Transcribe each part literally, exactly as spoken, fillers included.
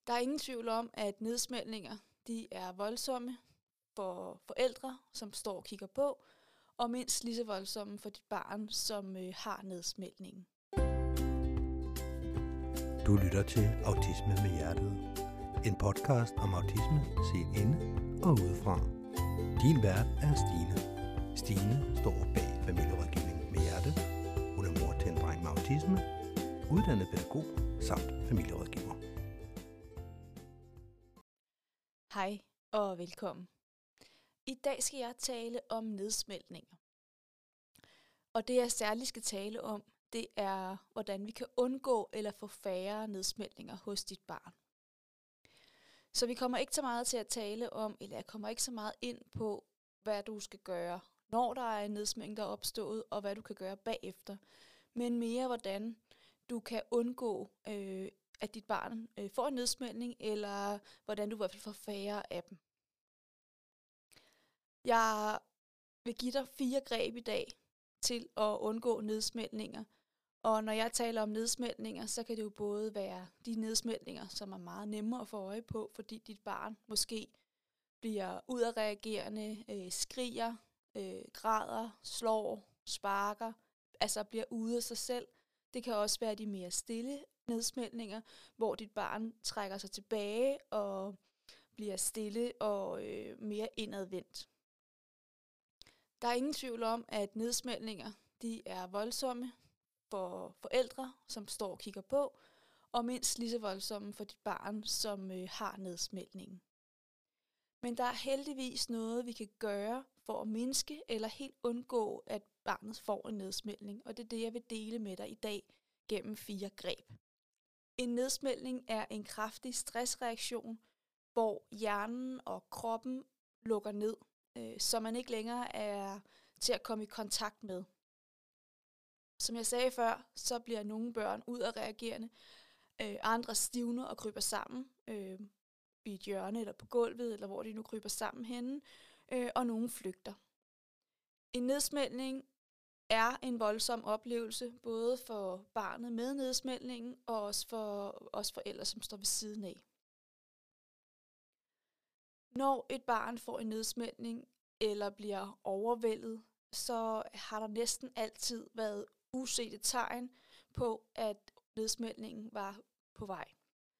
Der er ingen tvivl om, at nedsmeltninger de er voldsomme for forældre, som står og kigger på, og mindst lige så voldsomme for dit barn, som øh, har nedsmeltningen. Du lytter til Autisme med Hjertet. En podcast om autisme set inde og udefra. Din vært er Stine. Stine står bag familierådgivning med Hjertet. Hun er mor til en dreng med autisme, uddannet pædagog samt familierådgiver. Hej og velkommen. I dag skal jeg tale om nedsmeltninger. Og det jeg særligt skal tale om, det er, hvordan vi kan undgå eller få færre nedsmeltninger hos dit barn. Så vi kommer ikke så meget til at tale om, eller jeg kommer ikke så meget ind på, hvad du skal gøre, når der er en nedsmeltning, der er opstået, og hvad du kan gøre bagefter. Men mere, hvordan du kan undgå, øh, at dit barn øh, får en nedsmeltning, eller hvordan du i hvert fald får færre af dem. Jeg vil give dig fire greb i dag til at undgå nedsmeltninger. Og når jeg taler om nedsmeltninger, så kan det jo både være de nedsmeltninger, som er meget nemmere at få øje på, fordi dit barn måske bliver udadreagerende, øh, skriger, øh, græder, slår, sparker, altså bliver ude af sig selv. Det kan også være de mere stille nedsmeltninger, hvor dit barn trækker sig tilbage og bliver stille og øh, mere indadvendt. Der er ingen tvivl om, at nedsmeltninger de er voldsomme for forældre, som står og kigger på, og mindst lige så voldsomme for dit barn, som øh, har nedsmeltningen. Men der er heldigvis noget, vi kan gøre for at mindske eller helt undgå, at barnet får en nedsmeltning, og det er det, jeg vil dele med dig i dag gennem fire greb. En nedsmeltning er en kraftig stressreaktion, hvor hjernen og kroppen lukker ned, øh, så man ikke længere er til at komme i kontakt med. Som jeg sagde før, så bliver nogle børn udadreagerende, øh, andre stivner og kryber sammen øh, i et hjørne eller på gulvet, eller hvor de nu kryber sammen henne, øh, og nogle flygter. En nedsmeltning er en voldsom oplevelse, både for barnet med nedsmeltningen, og også for os forældre, som står ved siden af. Når et barn får en nedsmeltning, eller bliver overvældet, så har der næsten altid været usete tegn på, at nedsmeltningen var på vej.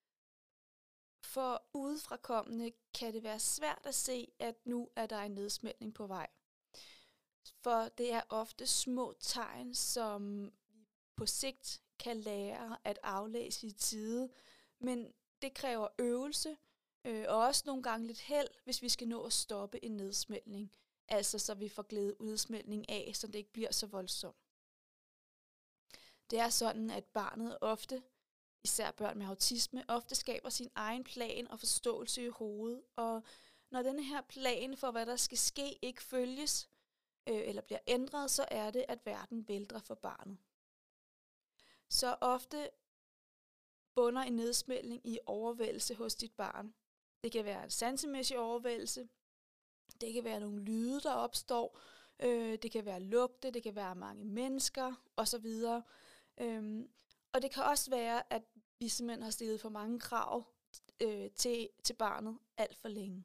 For udefrakommende kan det være svært at se, at nu er der en nedsmeltning på vej. For det er ofte små tegn, som vi på sigt kan lære at aflæse i tide, men det kræver øvelse, øh, og også nogle gange lidt held, hvis vi skal nå at stoppe en nedsmeltning. Altså så vi får glædet udsmeltning af, så det ikke bliver så voldsomt. Det er sådan, at barnet ofte, især børn med autisme, ofte skaber sin egen plan og forståelse i hovedet. Og når denne her plan for, hvad der skal ske, ikke følges øh, eller bliver ændret, så er det, at verden vælter for barnet. Så ofte bunder en nedsmeltning i overvældelse hos dit barn. Det kan være en sansemæssig overvældelse. Det kan være nogle lyde, der opstår. Øh, det kan være lugte, det kan være mange mennesker osv. Øhm, og det kan også være, at vi simpelthen har stillet for mange krav øh, til, til barnet alt for længe.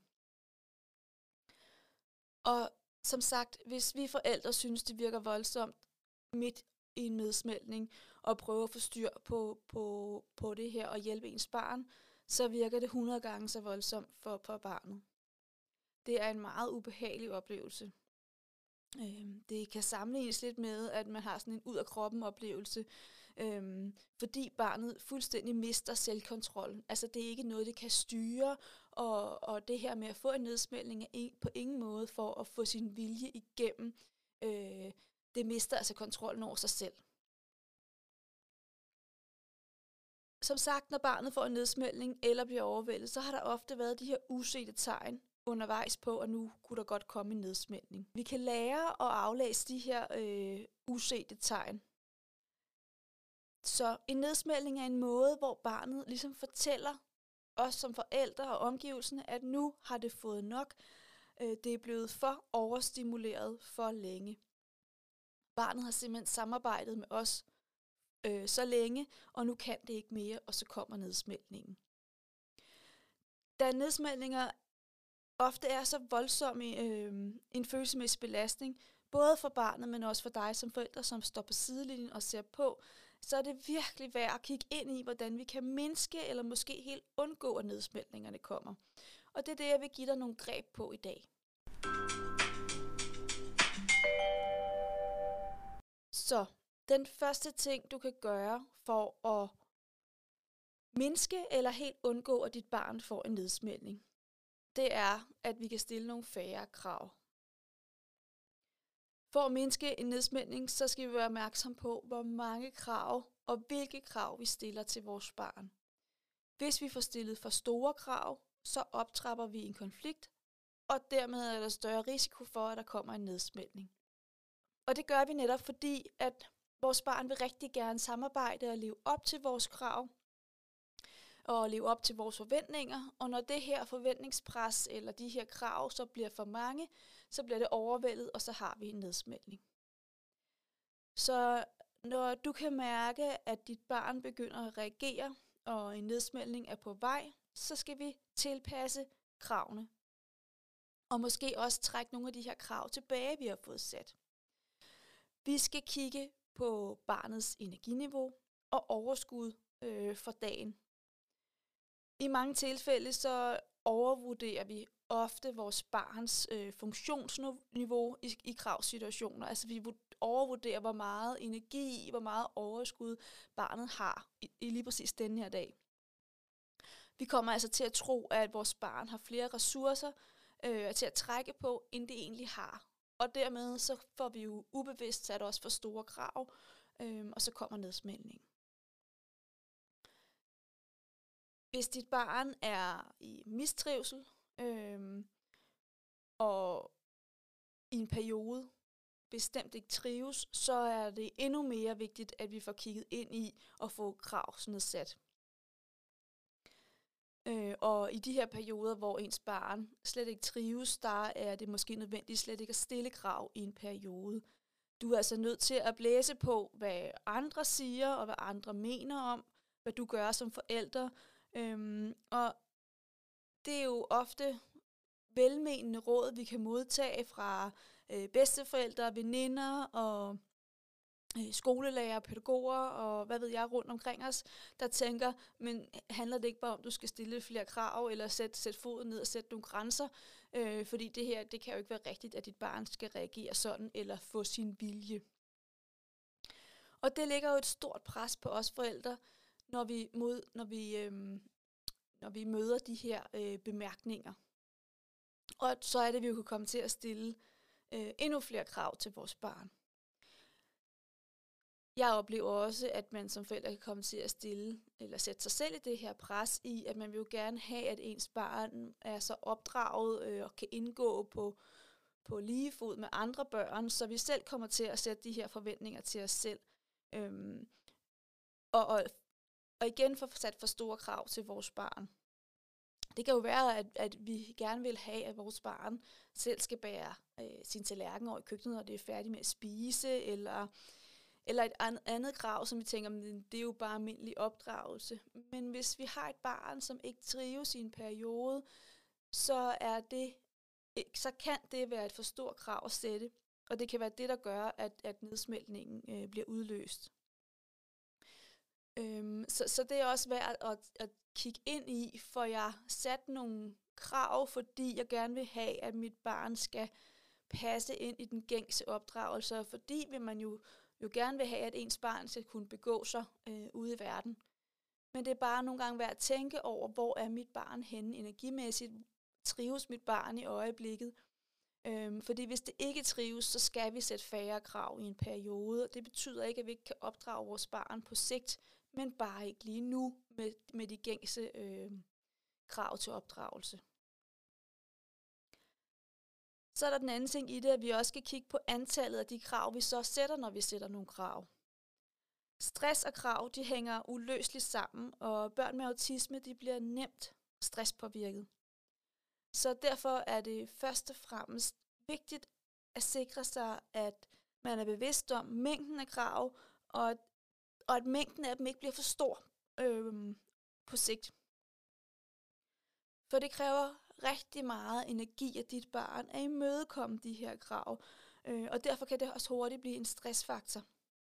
Og som sagt, hvis vi forældre synes, det virker voldsomt midt i en nedsmeltning, og prøver at få styr på, på, på det her og hjælpe ens barn, så virker det hundrede gange så voldsomt for, for barnet. Det er en meget ubehagelig oplevelse. Øhm, det kan sammenlignes lidt med, at man har sådan en ud-af-kroppen-oplevelse, øhm, fordi barnet fuldstændig mister selvkontrollen. Altså det er ikke noget, det kan styre, og, og det her med at få en nedsmeltning er på ingen måde for at få sin vilje igennem. Øh, det mister altså kontrollen over sig selv. Som sagt, når barnet får en nedsmeltning eller bliver overvældet, så har der ofte været de her usete tegn undervejs på, at nu kunne der godt komme en nedsmeltning. Vi kan lære at aflæse de her øh, usete tegn. Så en nedsmeltning er en måde, hvor barnet ligesom fortæller os som forældre og omgivelserne, at nu har det fået nok. Øh, det er blevet for overstimuleret for længe. Barnet har simpelthen samarbejdet med os øh, så længe, og nu kan det ikke mere, og så kommer nedsmeltningen. Da nedsmeltninger ofte er så voldsomme øh, en følelsesmæssig belastning, både for barnet, men også for dig som forældre, som står på sidelinjen og ser på, så er det virkelig værd at kigge ind i, hvordan vi kan mindske eller måske helt undgå, at nedsmeltningerne kommer. Og det er det, jeg vil give dig nogle greb på i dag. Så den første ting, du kan gøre for at mindske eller helt undgå, at dit barn får en nedsmeltning, det er, at vi kan stille nogle færre krav. For at mindske en nedsmeltning, så skal vi være opmærksom på, hvor mange krav og hvilke krav vi stiller til vores barn. Hvis vi får stillet for store krav, så optrapper vi en konflikt, og dermed er der større risiko for, at der kommer en nedsmeltning. Og det gør vi netop fordi, at vores barn vil rigtig gerne samarbejde og leve op til vores krav, og leve op til vores forventninger, og når det her forventningspres eller de her krav så bliver for mange, så bliver det overvældet, og så har vi en nedsmeltning. Så når du kan mærke, at dit barn begynder at reagere, og en nedsmeltning er på vej, så skal vi tilpasse kravene. Og måske også trække nogle af de her krav tilbage, vi har fået sat. Vi skal kigge på barnets energiniveau og overskud øh, for dagen. I mange tilfælde så overvurderer vi ofte vores barns øh, funktionsniveau i, i kravsituationer. Altså vi overvurderer, hvor meget energi, hvor meget overskud barnet har i, i lige præcis denne her dag. Vi kommer altså til at tro, at vores barn har flere ressourcer øh, til at trække på, end det egentlig har. Og dermed så får vi jo ubevidst sat os for store krav, øh, og så kommer nedsmeltning. Hvis dit barn er i mistrivsel, øh, og i en periode bestemt ikke trives, så er det endnu mere vigtigt, at vi får kigget ind i og få krav nedsat. Øh, og i de her perioder, hvor ens barn slet ikke trives, der er det måske nødvendigt slet ikke at stille krav i en periode. Du er altså nødt til at blæse på, hvad andre siger og hvad andre mener om, hvad du gør som forælder. Øhm, og det er jo ofte velmenende råd, vi kan modtage fra øh, bedsteforældre, veninder og øh, skolelærer, pædagoger og hvad ved jeg rundt omkring os, der tænker, men handler det ikke bare om, at du skal stille flere krav eller sætte, sætte foden ned og sætte nogle grænser, øh, fordi det her, det kan jo ikke være rigtigt, at dit barn skal reagere sådan eller få sin vilje. Og det lægger jo et stort pres på os forældre, når vi, mod, når vi, øhm, når vi møder de her øh, bemærkninger. Og så er det, vi jo kan komme til at stille øh, endnu flere krav til vores barn. Jeg oplever også, at man som forældre kan komme til at stille, eller sætte sig selv i det her pres i, at man vil jo gerne have, at ens barn er så opdraget øh, og kan indgå på, på lige fod med andre børn, så vi selv kommer til at sætte de her forventninger til os selv. Øhm, og, og Og igen få sat for store krav til vores barn. Det kan jo være, at, at vi gerne vil have, at vores barn selv skal bære øh, sin tallerken over i køkkenet, når det er færdigt med at spise, eller, eller et an, andet krav, som vi tænker, det er jo bare almindelig opdragelse. Men hvis vi har et barn, som ikke trives i en periode, så, er det, så kan det være et for stort krav at sætte, og det kan være det, der gør, at, at nedsmeltningen øh, bliver udløst. Øhm, så, så det er også værd at, at, at kigge ind i, for jeg sat nogle krav, fordi jeg gerne vil have, at mit barn skal passe ind i den gængse opdragelse, fordi vil man jo, jo gerne vil have, at ens barn skal kunne begå sig øh, ude i verden. Men det er bare nogle gange værd at tænke over, hvor er mit barn henne energimæssigt, trives mit barn i øjeblikket. Øhm, fordi hvis det ikke trives, så skal vi sætte færre krav i en periode, og det betyder ikke, at vi ikke kan opdrage vores barn på sigt, men bare ikke lige nu med, med de gængse øh, krav til opdragelse. Så er der den anden ting i det, at vi også skal kigge på antallet af de krav, vi så sætter, når vi sætter nogle krav. Stress og krav, de hænger uløseligt sammen, og børn med autisme, de bliver nemt stresspåvirket. Så derfor er det først og fremmest vigtigt at sikre sig, at man er bevidst om mængden af krav, og at, og at mængden af dem ikke bliver for stor øh, på sigt. For det kræver rigtig meget energi af dit barn at imødekomme de her krav, øh, og derfor kan det også hurtigt blive en stressfaktor.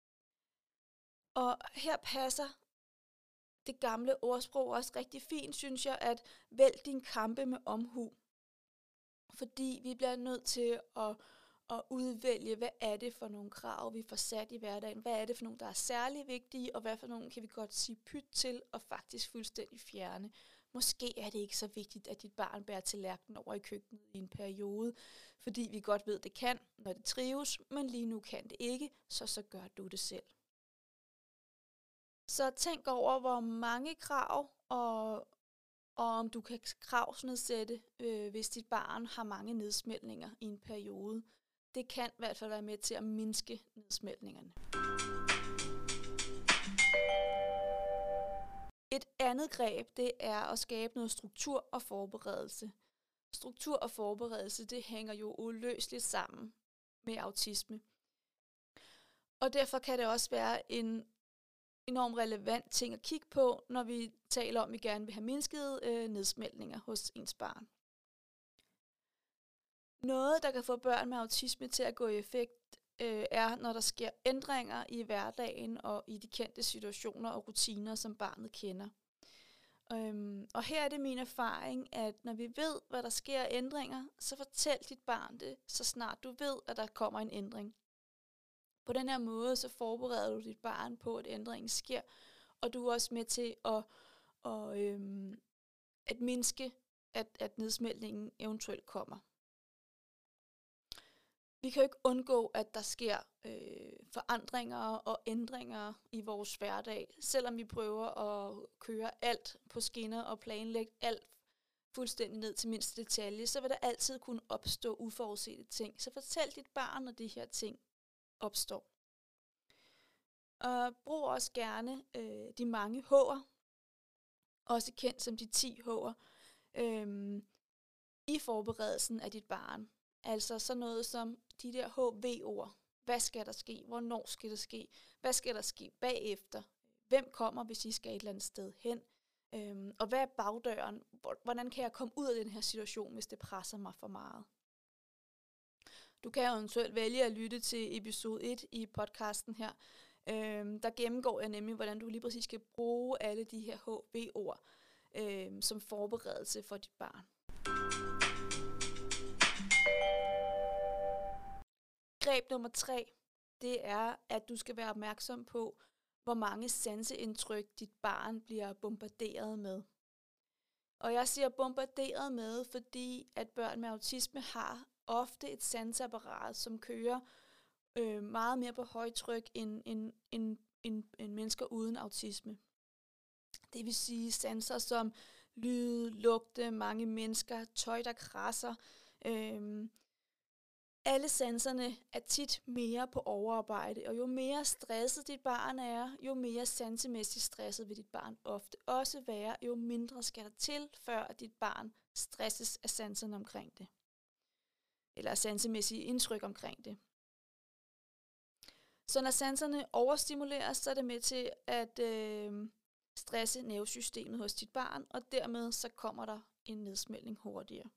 Og her passer det gamle ordsprog også rigtig fint, synes jeg, at vælg din kampe med omhu. Fordi vi bliver nødt til at, at udvælge, hvad er det for nogle krav, vi får sat i hverdagen. Hvad er det for nogle, der er særlig vigtige, og hvad for nogle kan vi godt sige pyt til og faktisk fuldstændig fjerne. Måske er det ikke så vigtigt, at dit barn bærer tallerkenen over i køkkenet i en periode, fordi vi godt ved, det kan, når det trives, men lige nu kan det ikke, så så gør du det selv. Så tænk over, hvor mange krav, og, og om du kan kravsnedsætte, øh, hvis dit barn har mange nedsmeltninger i en periode. Det kan i hvert fald være med til at mindske nedsmeltningerne. Et andet greb, det er at skabe noget struktur og forberedelse. Struktur og forberedelse, det hænger jo uløseligt sammen med autisme. Og derfor kan det også være en enormt relevant ting at kigge på, når vi taler om, at vi gerne vil have mindsket øh, nedsmeltninger hos ens barn. Noget, der kan få børn med autisme til at gå i effekt, øh, er, når der sker ændringer i hverdagen og i de kendte situationer og rutiner, som barnet kender. Øhm, og her er det min erfaring, at når vi ved, hvad der sker af ændringer, så fortæl dit barn det, så snart du ved, at der kommer en ændring. På den her måde, så forbereder du dit barn på, at ændringen sker, og du er også med til at, at, øhm, at mindske, at, at nedsmeltningen eventuelt kommer. Vi kan jo ikke undgå, at der sker øh, forandringer og ændringer i vores hverdag, selvom vi prøver at køre alt på skinner og planlægge alt fuldstændig ned til mindste detalje, så vil der altid kunne opstå uforudsete ting. Så fortæl dit barn, når de her ting opstår. Og brug også gerne øh, de mange H'er, også kendt som de ti H'er, øh, i forberedelsen af dit barn. Altså sådan noget som de der H V-ord. Hvad skal der ske? Hvornår skal det ske? Hvad skal der ske bagefter? Hvem kommer, hvis I skal et eller andet sted hen? Øhm, og hvad er bagdøren? Hvordan kan jeg komme ud af den her situation, hvis det presser mig for meget? Du kan jo eventuelt vælge at lytte til episode et i podcasten her. Øhm, der gennemgår jeg nemlig, hvordan du lige præcis skal bruge alle de her H V-ord øhm, som forberedelse for dit barn. Greb nummer tre, det er, at du skal være opmærksom på, hvor mange sanseindtryk dit barn bliver bombarderet med. Og jeg siger bombarderet med, fordi at børn med autisme har ofte et sanseapparat, som kører øh, meget mere på højtryk end, end, end, end, end mennesker uden autisme. Det vil sige sanser som lyd, lugte, mange mennesker, tøj, der krasser. Øh, Alle sanserne er tit mere på overarbejde, og jo mere stresset dit barn er, jo mere sansemæssigt stresset vil dit barn ofte også være, jo mindre skal der til, før at dit barn stresses af sanserne omkring det. Eller af sansemæssige indtryk omkring det. Så når sanserne overstimuleres, så er det med til at øh, stresse nervesystemet hos dit barn, og dermed så kommer der en nedsmeltning hurtigere.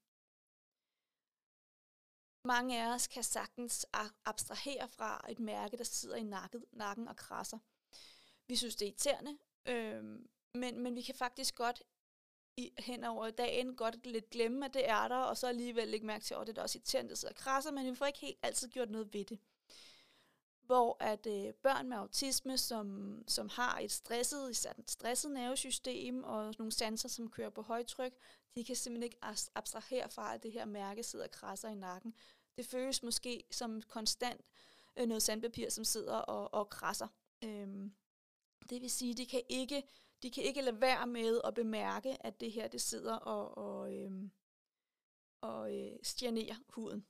Mange af os kan sagtens abstrahere fra et mærke, der sidder i nakken, nakken og krasser. Vi synes, det er irriterende, øh, men, men vi kan faktisk godt i, hen over dagen godt lidt glemme, at det er der, og så alligevel lægge mærke til, at det er også irriterende, der sidder og krasser, men vi får ikke helt altid gjort noget ved det. Hvor at øh, børn med autisme, som, som har et stresset, et stresset nervesystem og nogle sanser, som kører på højtryk, de kan simpelthen ikke abstrahere fra, at det her mærke sidder og krasser i nakken. Det føles måske som konstant øh, noget sandpapir, som sidder og, og krasser. Øhm, det vil sige, de kan ikke, de kan ikke lade være med at bemærke, at det her det sidder og, og, øhm, og øh, stjernerer huden.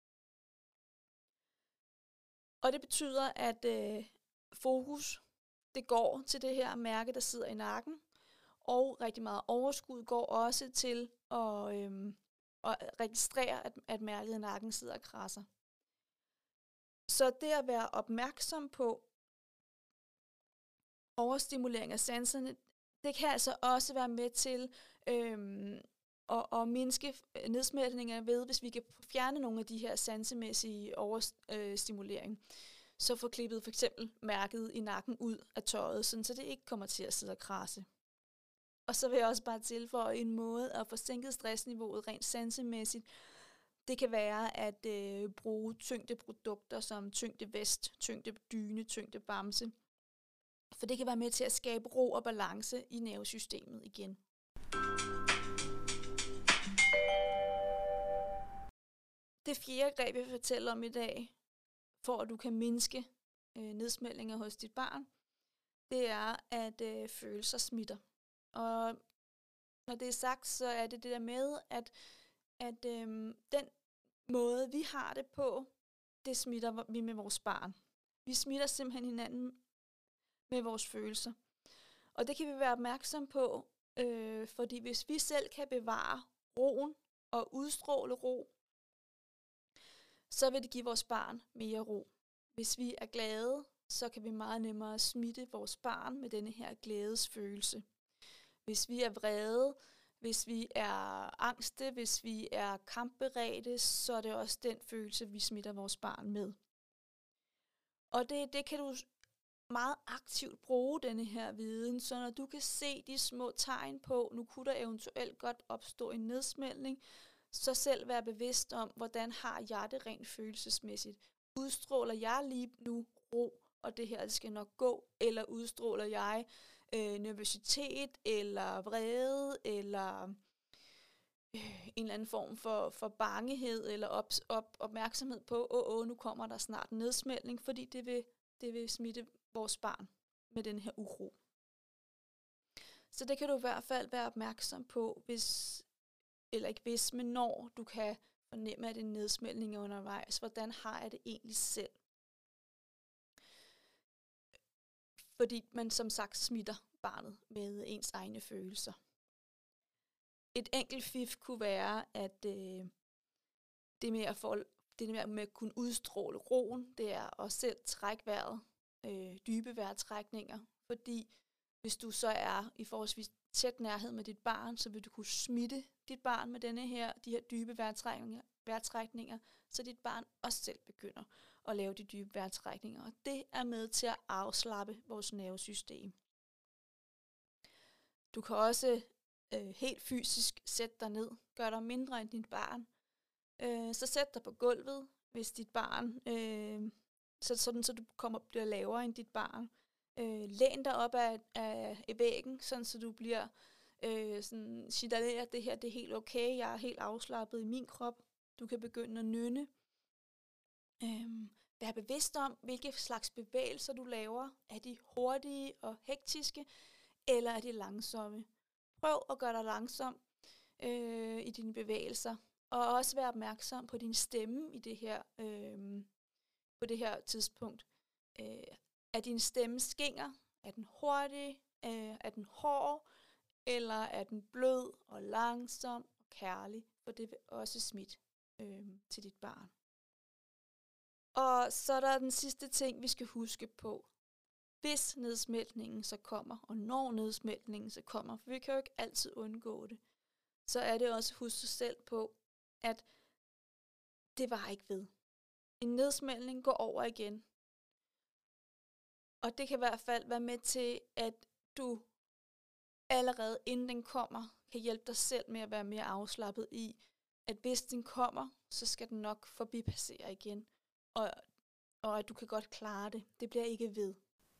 Og det betyder, at øh, fokus det går til det her mærke, der sidder i nakken, og rigtig meget overskud går også til at, øhm, at registrere, at, at mærket i nakken sidder og krasser. Så det at være opmærksom på overstimulering af sanserne, det kan altså også være med til øhm, og, og mindske nedsmeltninger ved, hvis vi kan fjerne nogle af de her sansemæssige overstimulering. Så få klippet for eksempel mærket i nakken ud af tøjet, sådan, så det ikke kommer til at sidde og krasse. Og så vil jeg også bare tilføje en måde at få sænket stressniveauet rent sansemæssigt. Det kan være at øh, bruge tyngde produkter som tyngde vest, tyngde dyne, tyngde bamse. For det kan være med til at skabe ro og balance i nervesystemet igen. Det fjerde greb, jeg vil fortælle om i dag, for at du kan mindske øh, nedsmeltninger hos dit barn, det er, at øh, følelser smitter. Og når det er sagt, så er det det der med, at, at øh, den måde, vi har det på, det smitter vi med vores barn. Vi smitter simpelthen hinanden med vores følelser. Og det kan vi være opmærksom på, øh, fordi hvis vi selv kan bevare roen og udstråle ro, så vil det give vores barn mere ro. Hvis vi er glade, så kan vi meget nemmere smitte vores barn med denne her glædesfølelse. Hvis vi er vrede, hvis vi er angste, hvis vi er kampberedte, så er det også den følelse, vi smitter vores barn med. Og det, det kan du meget aktivt bruge, denne her viden, så når du kan se de små tegn på, nu kunne der eventuelt godt opstå en nedsmeltning, så selv være bevidst om, hvordan har jeg det rent følelsesmæssigt. Udstråler jeg lige nu ro, og det her det skal nok gå, eller udstråler jeg øh, nervøsitet, eller vrede, eller øh, en eller anden form for, for bangehed, eller op, op, opmærksomhed på, åh, åh, nu kommer der snart en nedsmeltning, fordi det vil, det vil smitte vores barn med den her uro. Så det kan du i hvert fald være opmærksom på, hvis, eller ikke hvis, men når du kan fornemme, at det er en nedsmeltning undervejs. Hvordan har jeg det egentlig selv? Fordi man som sagt smitter barnet med ens egne følelser. Et enkelt fif kunne være, at øh, det, med at få, det med at kunne udstråle roen, det er at selv trække vejret, øh, dybe vejrtrækninger. Fordi hvis du så er i forholdsvis tæt nærhed med dit barn, så vil du kunne smitte dit barn med denne her, de her dybe vejrtrækninger, vejrtrækninger, så dit barn også selv begynder at lave de dybe vejrtrækninger. Og det er med til at afslappe vores nervesystem. Du kan også øh, helt fysisk sætte dig ned, gør dig mindre end dit barn. Øh, så sæt dig på gulvet, hvis dit barn, øh, så, sådan så du kommer bliver lavere end dit barn. Øh, læn dig op af, af, af væggen, sådan så du bliver øh, sådan, signalerer, at det her det er helt okay, jeg er helt afslappet i min krop. Du kan begynde at nynne. Øh, vær bevidst om, hvilke slags bevægelser du laver. Er de hurtige og hektiske, eller er de langsomme? Prøv at gøre dig langsom øh, i dine bevægelser, og også vær opmærksom på din stemme i det her, øh, på det her tidspunkt. Øh, er din stemme skinger? Er den hurtig? Øh, er den hård? Eller er den blød og langsom og kærlig? For det vil også smitte øh, til dit barn. Og så er der den sidste ting, vi skal huske på. Hvis nedsmeltningen så kommer, og når nedsmeltningen så kommer, for vi kan jo ikke altid undgå det, så er det også at huske sig selv på, at det var ikke ved. En nedsmeltning går over igen. Og det kan i hvert fald være med til, at du allerede inden den kommer, kan hjælpe dig selv med at være mere afslappet i, at hvis den kommer, så skal den nok forbipassere igen. Og, og at du kan godt klare det. Det bliver ikke ved.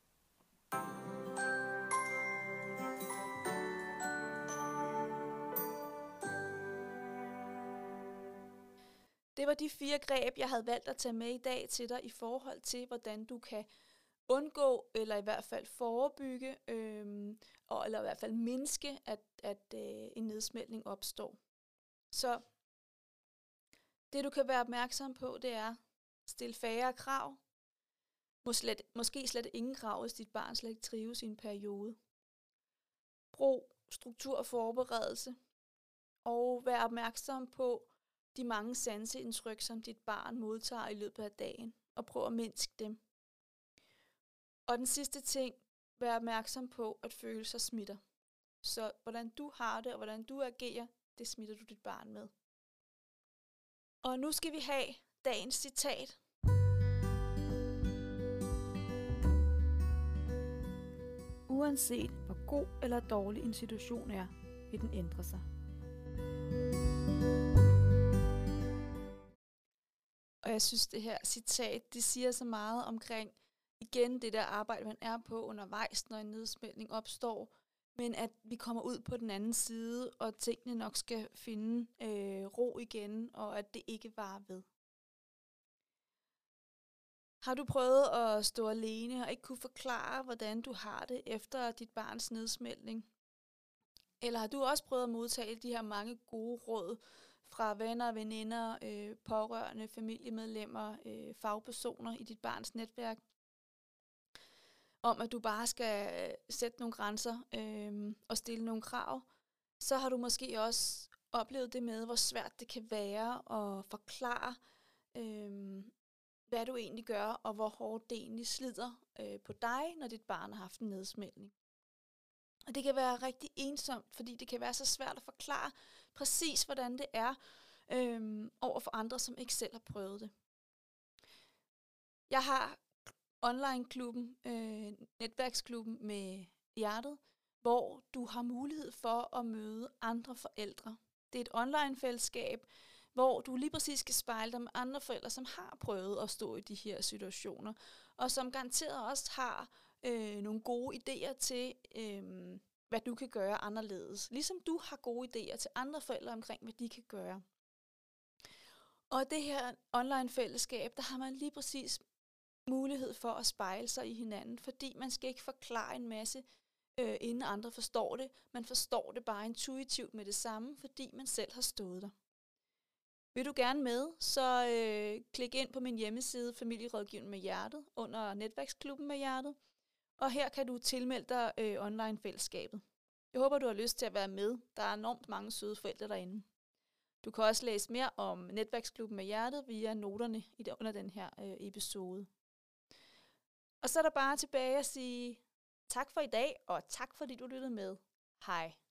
Det var de fire greb, jeg havde valgt at tage med i dag til dig i forhold til, hvordan du kan undgå, eller i hvert fald forebygge, øh, og, eller i hvert fald mindske, at, at øh, en nedsmeltning opstår. Så det du kan være opmærksom på, det er stille færre krav. Mås slet, måske slet ingen krav, hvis dit barn slet ikke trives i en periode. Brug struktur og forberedelse. Og vær opmærksom på de mange sanseindtryk, som dit barn modtager i løbet af dagen. Og prøv at mindske dem. Og den sidste ting, vær opmærksom på, at følelser smitter. Så hvordan du har det, og hvordan du agerer, det smitter du dit barn med. Og nu skal vi have dagens citat. Uanset hvor god eller dårlig en situation er, vil den ændre sig. Og jeg synes, det her citat, det siger så meget omkring, igen det der arbejde, man er på undervejs, når en nedsmeltning opstår, men at vi kommer ud på den anden side, og tingene nok skal finde øh, ro igen, og at det ikke varer ved. Har du prøvet at stå alene og ikke kunne forklare, hvordan du har det efter dit barns nedsmeltning? Eller har du også prøvet at modtage de her mange gode råd fra venner, veninder, øh, pårørende, familiemedlemmer, øh, fagpersoner i dit barns netværk, om at du bare skal sætte nogle grænser øh, og stille nogle krav, så har du måske også oplevet det med, hvor svært det kan være at forklare, øh, hvad du egentlig gør, og hvor hårdt det egentlig slider øh, på dig, når dit barn har haft en nedsmeltning. Og det kan være rigtig ensomt, fordi det kan være så svært at forklare præcis, hvordan det er øh, over for andre, som ikke selv har prøvet det. Jeg har online-klubben, øh, netværksklubben med hjertet, hvor du har mulighed for at møde andre forældre. Det er et online-fællesskab, hvor du lige præcis skal spejle dig med andre forældre, som har prøvet at stå i de her situationer, og som garanteret også har øh, nogle gode idéer til, øh, hvad du kan gøre anderledes. Ligesom du har gode idéer til andre forældre omkring, hvad de kan gøre. Og det her online-fællesskab, der har man lige præcis mulighed for at spejle sig i hinanden, fordi man skal ikke forklare en masse, øh, inden andre forstår det. Man forstår det bare intuitivt med det samme, fordi man selv har stået der. Vil du gerne med, så øh, klik ind på min hjemmeside Familierådgivning med Hjertet under netværksklubben med Hjertet, og her kan du tilmelde dig øh, online-fællesskabet. Jeg håber, du har lyst til at være med. Der er enormt mange søde forældre derinde. Du kan også læse mere om netværksklubben med Hjertet via noterne under den her øh, episode. Og så er der bare tilbage at sige tak for i dag, og tak fordi du lyttede med. Hej.